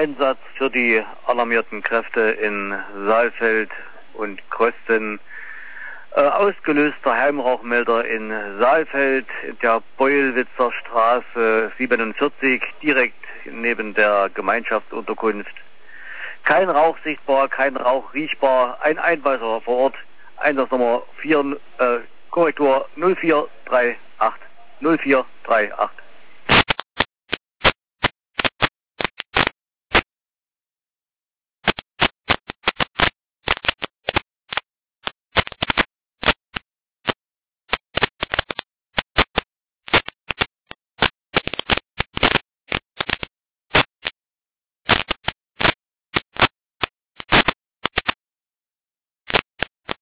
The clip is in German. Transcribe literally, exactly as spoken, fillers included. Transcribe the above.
Einsatz für die alarmierten Kräfte in Saalfeld und Krosten. Äh, ausgelöster Heimrauchmelder in Saalfeld, in der Beulwitzer Straße siebenundvierzig, direkt neben der Gemeinschaftsunterkunft. Kein Rauch sichtbar, kein Rauch riechbar. Ein Einweiser vor Ort. Einsatznummer vier, äh, Korrektur null vier drei acht. null vier drei acht.